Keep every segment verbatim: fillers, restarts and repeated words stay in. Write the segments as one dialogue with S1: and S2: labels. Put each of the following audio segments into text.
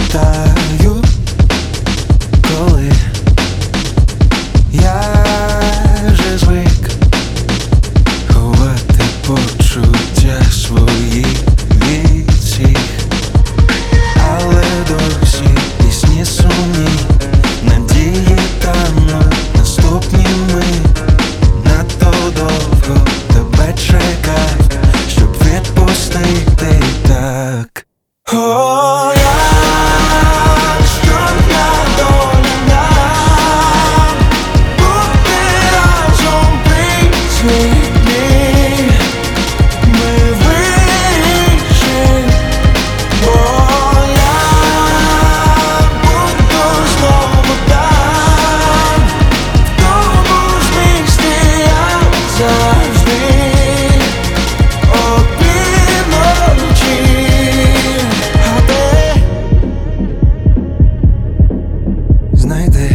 S1: пам'ятаю, коли я вже звик ховати почуття свої від всіх, але досі пісні сумні, надії тануть наступніми. Надто довго тебе чекав, щоб відпустити так. О, як скромна доля нам бути разом присвітні. Ми вийшли, бо я буду знову там, в тому ж місці, як завжди, опівночі. А ти знайди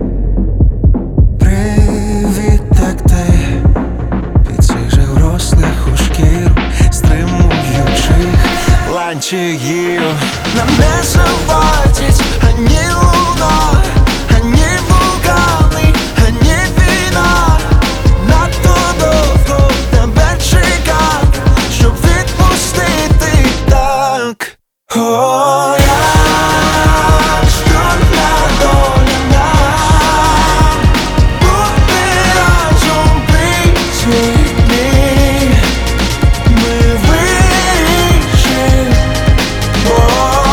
S1: привіт, так ти від цих же врослих у шкіру стримуючих ланцюгів. Нам не завадять ані луна, ані вулкани, ані війна. Надто довго тебе чекав, щоб відпустити так. О, як скромна доля нам бути разом присвітні. Ми вийшли, бо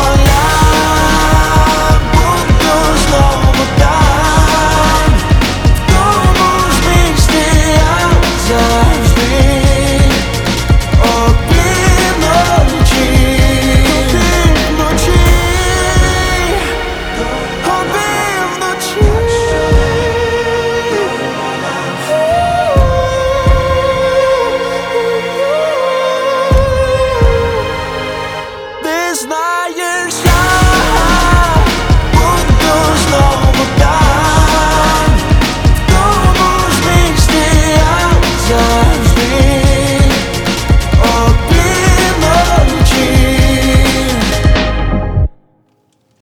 S1: я буду знову там, в тому ж місці, як завжди, опівночі, опівночі, опівночі. Ти знаєш.